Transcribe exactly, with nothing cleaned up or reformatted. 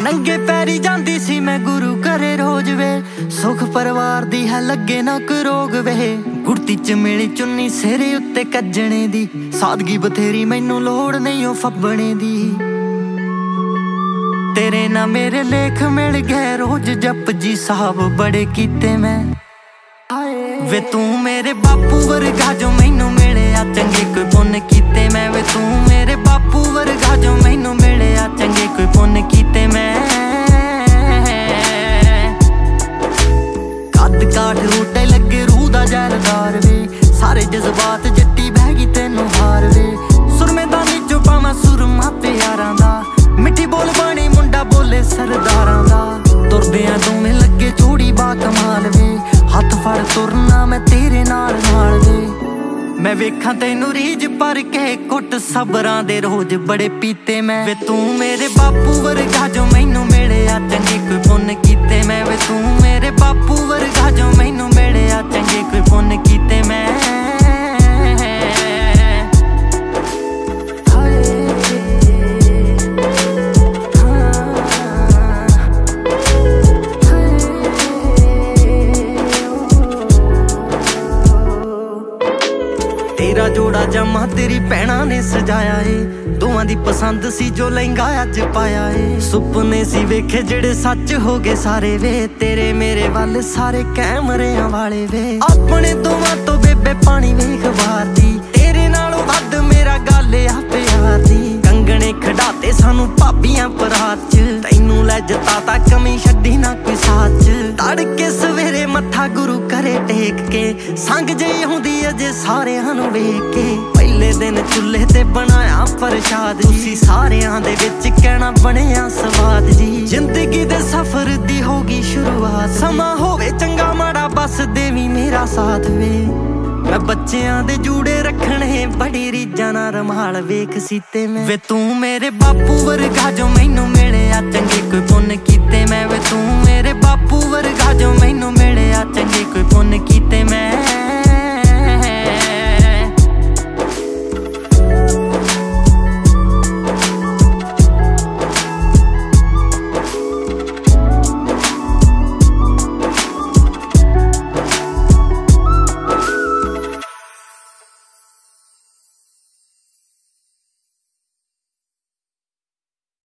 नंगे पैरी जांदी सी मैं गुरु घरे रोज वे, सुख परिवार दी है लगे ना कोई रोग वे। गुड़ती च मिली चुन्नी सिरे उत्ते कज्जणे दी, सादगी बथेरी मैनू लोड़ नहीं ओ फब्बणे दी। तेरे ना मेरे लेख मिल गए रोज जप जी साहब बड़े कीते मैं। वे तू मेरे बापू वर्गा जो मैनू मिले आ चंगे कोई पुन कीते मैं। वे तू मेरे बापू वर्गा जो मैनू मिले आ चंगे कोई पुन कीते मैं। कद काठ रोटे लगे रूह दा जरदार वे, सारे जज्बात जट्टी बह गई तेनू हार वे। सुरमेदानी चो पावां सुरमा प्यारां दा, मिठी बोल बाणी मुंडा बोले सरदारां दा। तुरदियां दोवें लगे जोड़ी बा कमाल वे, हथ फड़ तुरना मैं तेरे नाल नाल वे। मैं वेखां तैनू रीझ पर के कुट सबरां दे रोज बड़े पीते मैं। वे तू मेरे बापू वर्गा जो मैनू मिले आ चंगे कोई पुन कीते मैं। वे तू मेरे बापू वर्गा जो मैनू मिले आ चंगे कोई पुन कीते मैं। तेरा जोड़ा जमा तेरी भैणा ने सजाया है, दोवां दी पसंद सी जो लहंगा अज पाया है। सुपने सी वेखे जेड़े सच हो गए सारे वे, तेरे मेरे वाले सारे कैमरियां वाले वे। अपने दोवां तो बेबे पानी वेख बार दी, तेरे नालों वध मेरा गल आ प्यार दी। कंगने खड़ाते सानू भाबियां परात च, तैनू लै जताता कमी छड्डी ना कोई साथ च। तड़के सवेरे मत्था गुरु करे टेक के, संग जे आउंदी अजे सारेयां नू वेख के। पहले दिन चुल्हे ते बनाया प्रशाद जी, सारेयां दे विच कहना बनिया स्वाद जी। जिंदगी दे सफर दी होगी शुरुआत, समा होवे चंगा माड़ा बस देवी मेरा साथ वे। मैं बच्चियां दे जूड़े रखने बड़ी रीझां नाल रमाल वेख सीते मैं। वे तू मेरे बापू वर्गा जो मैनू मिले